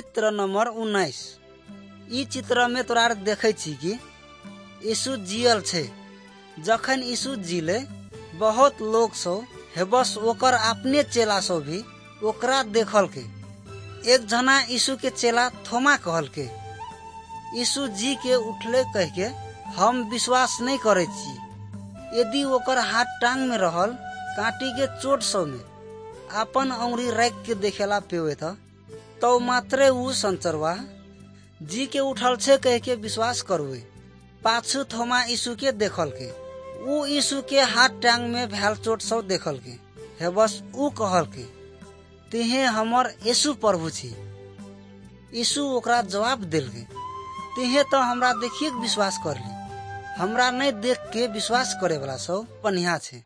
चित्र नंबर 19। ई चित्र में तोरा देखे छी कि यीशु जियल छे। जखन यीशु जिले बहुत लोग सो है बस ओकर अपने चेला सो भी ओकरा देखल के। एक जना यीशु के चेला थोमा कहल के यीशु जी के उठले कह के हम विश्वास नहीं करे छी। यदि ओकर हाथ टांग में रहल कांटी के चोट सो में अपन अंगुरी रख के देखेला पेवे था तो मात्रे उ संचरवा जी के उठल छे कह के विश्वास करवे। पाछू थोमा यीशु के देखल के उ यीशु के हाथ टांग में भैल चोट सब देखल के है बस उ कहल के तिहे हमर यीशु प्रभु छी। यीशु ओकरा जवाब दिल के तिहे तो हमरा देखिए विश्वास कर ली। हमरा नहीं देख के विश्वास करे वाला सब बढ़िया छे।